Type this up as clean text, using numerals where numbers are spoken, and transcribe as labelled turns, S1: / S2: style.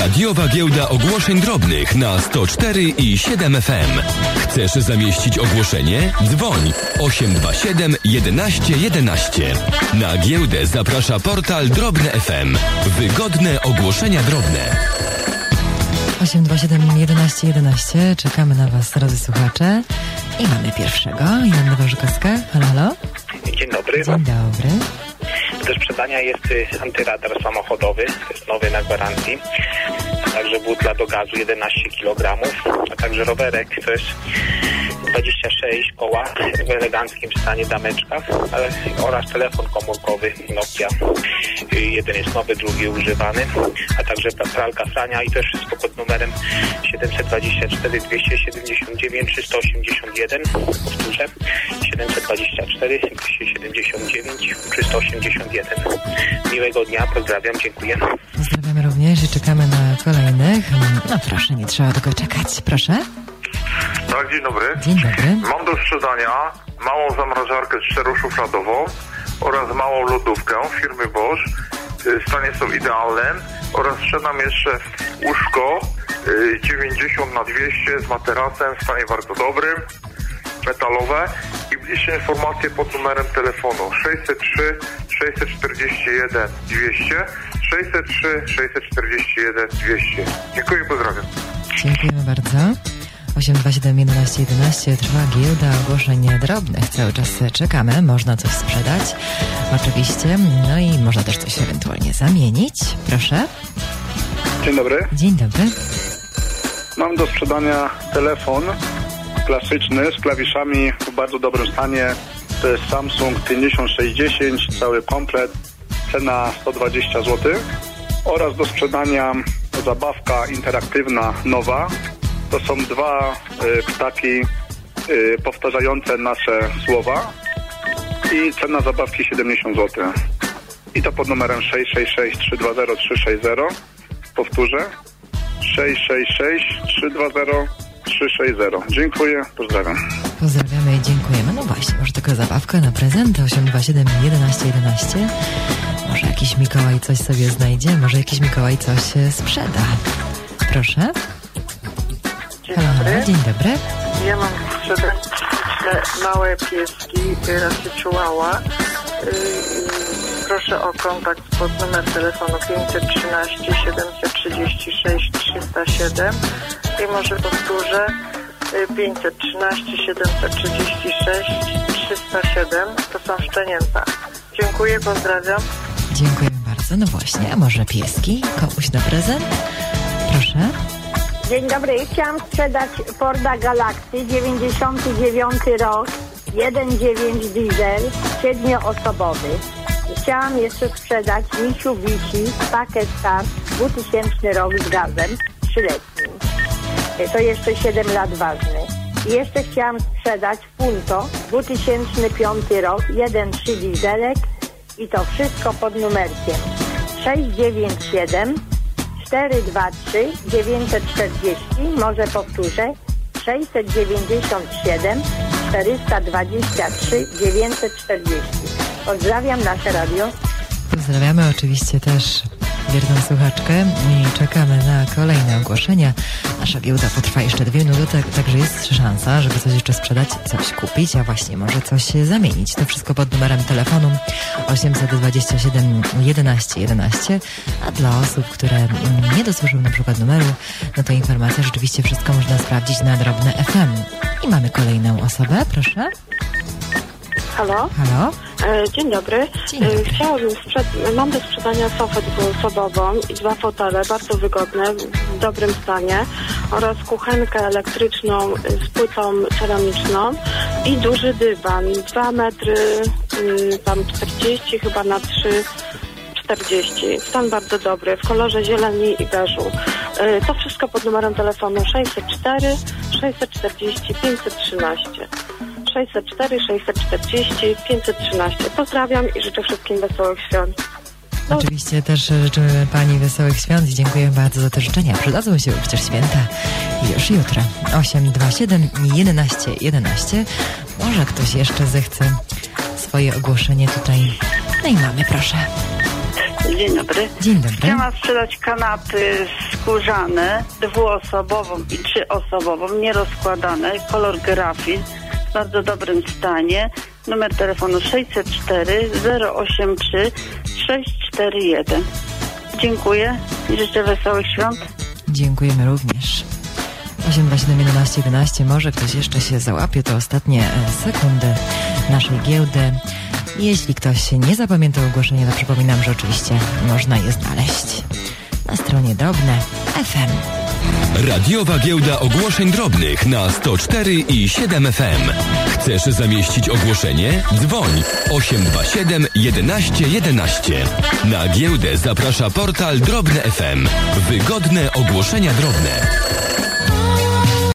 S1: Radiowa Giełda Ogłoszeń Drobnych na 104 i 7 FM. Chcesz zamieścić ogłoszenie? Dzwoń 827 11 11. Na giełdę zaprasza portal Drobne FM. Wygodne ogłoszenia drobne.
S2: 827 11 11. Czekamy na Was, drodzy słuchacze. I mamy pierwszego. Joanna Warzykowska. Halo, halo.
S3: Dzień dobry.
S2: Dzień dobry.
S3: Do sprzedania jest antyradar samochodowy, to jest nowy na gwarancji, a także butla do gazu 11 kg, a także rowerek, to jest 26 koła w eleganckim stanie dameczka, oraz telefon komórkowy Nokia. Jeden jest nowy, drugi używany, a także pralka Frania i to jest wszystko pod numerem 724 279 381. Powtórzę, 724 279 381. Miłego dnia, pozdrawiam, dziękuję.
S2: Pozdrawiamy również i czekamy na kolejnych. No proszę, nie trzeba tylko czekać, proszę.
S4: Tak, dzień dobry.
S2: Dzień dobry.
S4: Mam do sprzedania małą zamrażarkę czteroszufladową oraz małą lodówkę firmy Bosch. Stanie są idealne oraz sprzedam jeszcze łóżko 90 na 200 z materacem w stanie bardzo dobrym, metalowe i bliższe informacje pod numerem telefonu 603 641 200 603 641 200. Dziękuję, pozdrawiam.
S2: Dziękujemy bardzo. 827 11 11. Trwa giełda ogłoszeń drobnych. Cały czas czekamy. Można coś sprzedać. Oczywiście. No i można też coś ewentualnie zamienić. Proszę.
S5: Dzień dobry.
S2: Dzień dobry.
S5: Mam do sprzedania telefon klasyczny z klawiszami w bardzo dobrym stanie. To jest Samsung 5610, cały komplet. Cena 120 zł. Oraz do sprzedania zabawka interaktywna nowa. To są dwa ptaki powtarzające nasze słowa i cena zabawki 70 zł. I to pod numerem 666 320 360. Powtórzę. 666 320 360. Dziękuję, pozdrawiam.
S2: Pozdrawiamy i dziękujemy. No właśnie, może tylko zabawkę na prezent 827 11 11. Może jakiś Mikołaj coś sobie znajdzie, może jakiś Mikołaj coś sprzeda. Proszę.
S6: Dzień dobry.
S2: Dzień dobry.
S6: Ja mam sprzedać małe pieski, rasy chihuahua. Proszę o kontakt pod numer telefonu 513 736 307 i może powtórzę 513 736 307. To są szczenięta. Dziękuję, pozdrawiam.
S2: Dziękuję bardzo. No właśnie, a może pieski komuś na prezent? Proszę.
S7: Dzień dobry, chciałam sprzedać Forda Galaxy, 99 rok, 1.9 diesel, 7-osobowy. Chciałam jeszcze sprzedać Mitsubishi Packet Car, 2000 rok z gazem, 3-letnim. To jeszcze 7 lat ważny. I jeszcze chciałam sprzedać Punto, 2005 rok, 1.3 dieselek i to wszystko pod numerkiem 697 423 940, może powtórzę, 697 423 940. Pozdrawiam nasze radio.
S2: Pozdrawiamy oczywiście też wierną słuchaczkę i czekamy na kolejne ogłoszenia. Nasza giełda potrwa jeszcze 2 minuty, także jest szansa, żeby coś jeszcze sprzedać, coś kupić, a właśnie może coś zamienić. To wszystko pod numerem telefonu 827 11 11, a dla osób, które nie dosłyszą na przykład numeru, no to informacja, rzeczywiście wszystko można sprawdzić na Drobne FM. I mamy kolejną osobę, proszę.
S8: Halo?
S2: Halo?
S8: Dzień dobry.
S2: Dzień dobry.
S8: Mam do sprzedania sofę dwuosobową i 2 fotele, bardzo wygodne, w dobrym stanie oraz kuchenkę elektryczną z płytą ceramiczną i duży dywan, 2 metry, tam 40 chyba na 3,40. Stan bardzo dobry, w kolorze zieleni i beżu. To wszystko pod numerem telefonu 604 640 513. 604 640 513. Pozdrawiam i życzę wszystkim wesołych świąt.
S2: Oczywiście też życzymy Pani wesołych świąt i dziękuję bardzo za te życzenia. Przydadzą się przecież święta już jutro. 827 11 11. Może ktoś jeszcze zechce swoje ogłoszenie tutaj. No i mamy, proszę.
S9: Dzień dobry.
S2: Dzień dobry.
S9: Chciałam sprzedać kanapy skórzane, 2-osobową i 3-osobową, nierozkładane, kolor grafit, w bardzo dobrym stanie. Numer telefonu 604 083 641. Dziękuję i życzę wesołych świąt.
S2: Dziękujemy również. 827 11 11. Może ktoś jeszcze się załapie, to ostatnie sekundy naszej giełdy. Jeśli ktoś nie zapamiętał ogłoszenia, to przypominam, że oczywiście można je znaleźć na stronie Drobne FM.
S1: Radiowa giełda ogłoszeń drobnych na 104 i 7 FM. Chcesz zamieścić ogłoszenie? Dzwoń 827 11 11. Na giełdę zaprasza portal Drobne FM. Wygodne ogłoszenia drobne.